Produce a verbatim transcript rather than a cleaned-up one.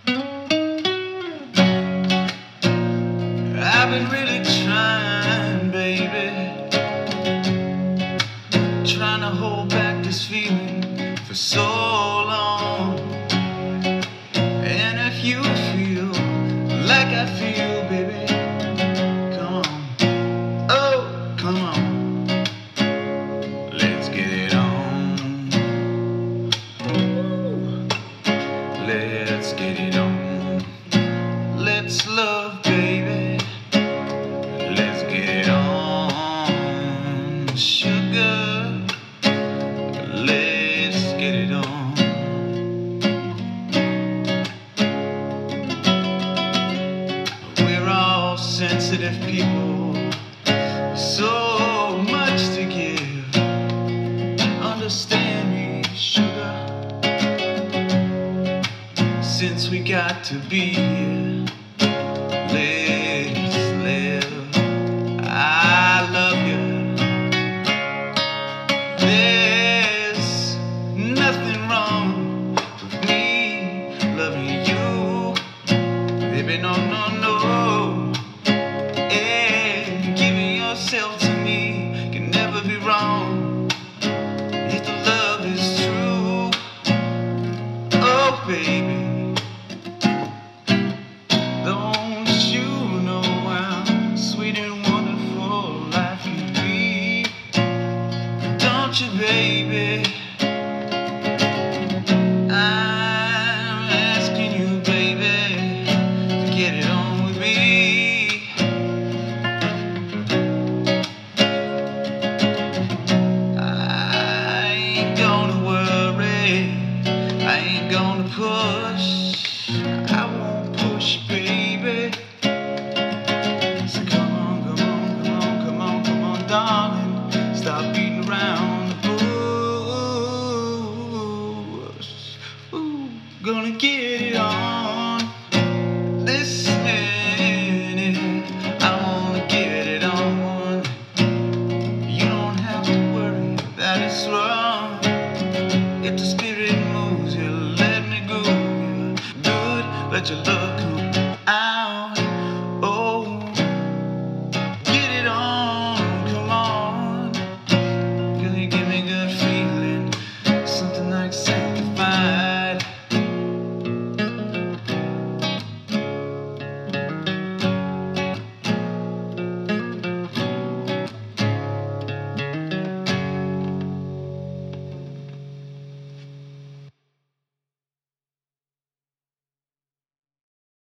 I've been really trying, baby, trying to hold back this feeling for so long. And if you feel like I feel, baby, come on, oh, come on, let's get it on. Ooh. Let's get it on. Let's love, baby. Let's get it on, sugar. Let's get it on. We're all sensitive people, so much to give. Understand me, sugar, since we got to be here. Let's live. I love you. There's nothing wrong with me loving you, baby, no, no, no. And giving yourself to me can never be wrong if the love is true. Oh, baby, don't you know how sweet and wonderful life can be? Don't you, baby? I'm asking you, baby, to get it on with me. I ain't gonna worry, I ain't gonna push, I won't push, baby. So come on, come on, come on, come on, come on, darling, stop beating around the bush. Ooh, gonna get it on this minute. I wanna get it on. You don't have to worry that it's wrong. If the spirit moves you, let me go. Good, let your love